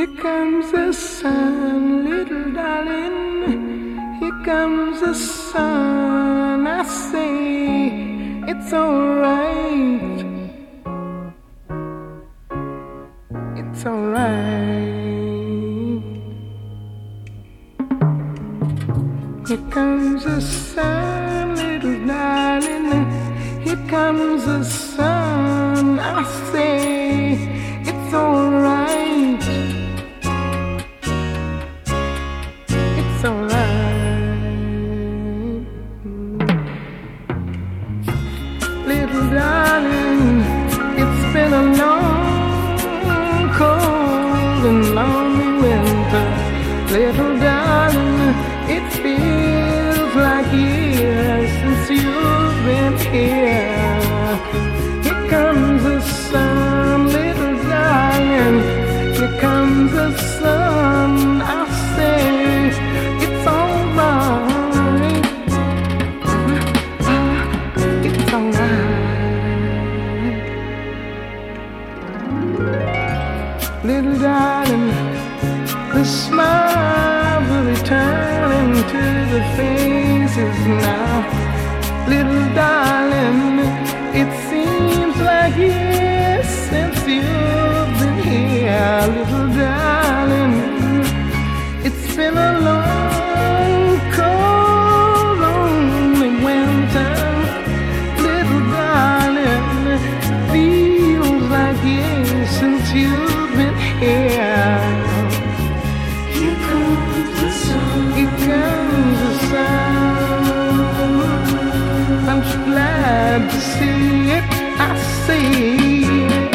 Here comes the sun, little darling. Here comes the sun. I say it's alright. It's alright. Here comes the sun, little darling. Here comes the sun. I say it's alright. It's alright. Little darling, it's been a long, cold and lonely winter. Little darling, it feels like years since you've been here. Here comes the sun, little darling. Here comes the sun. I say it's alright. It's alright. Little darling, the smile will return into the faces now. Little darling, it seems like years since you've been here. Little darling, it's been a long, cold, lonely winter. Little darling, feels like years since you've been here. Here comes the sun. Here comes the sun. I'm so glad to see it. I see it.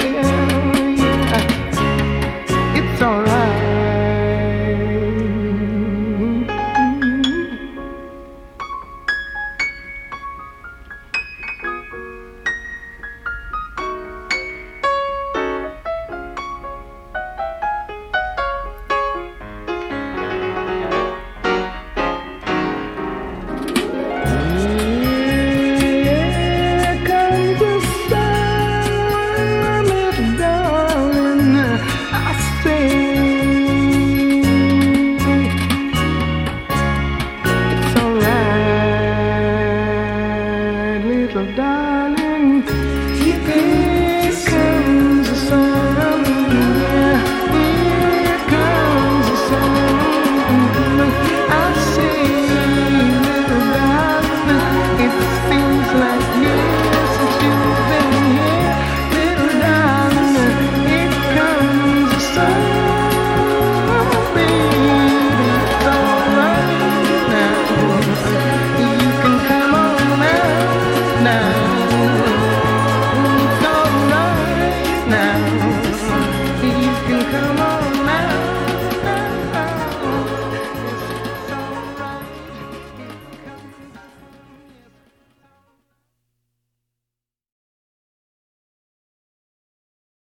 It's alright. Die.